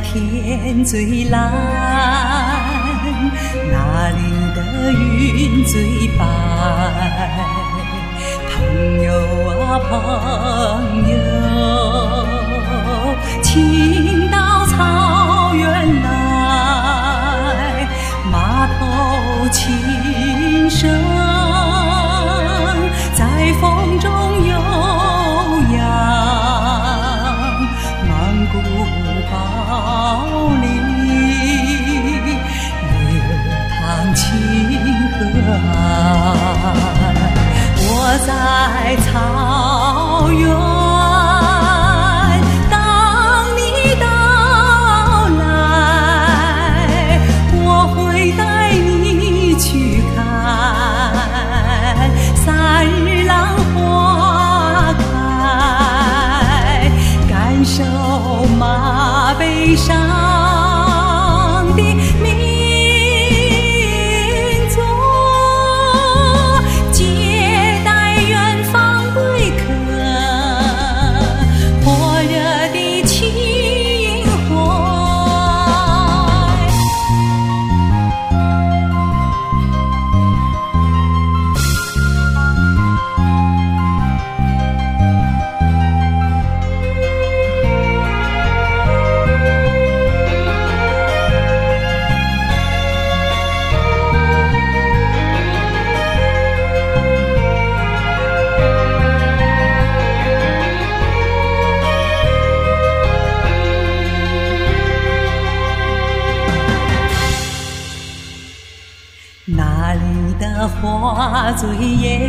天最蓝，那里的云最白。朋友啊朋友，请到草原来，码头琴声在风中悠扬，满古堡里流淌清河岸。我在草原，当你到来，我会带你去看三日浪花开，感受马背上的民族，接待远方贵客，火热的情怀。那里的花最艳，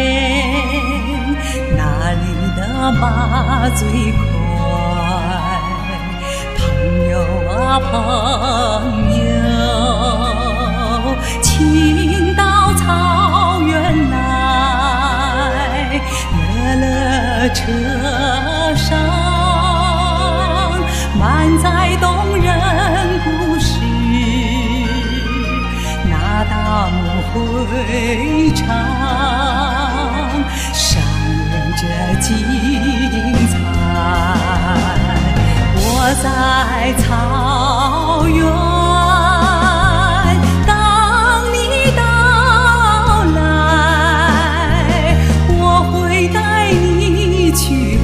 那里的马最快。朋友啊朋友，请到草原来，乐乐车上满载动人故事，那大幕会场上演着精彩。我在草原，当你到来，我会带你去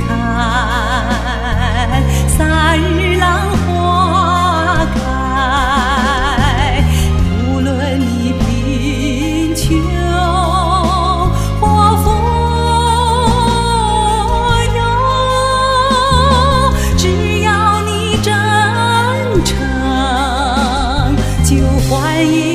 看三日浪花开。无论你贫穷或富有，只要你真诚，就欢迎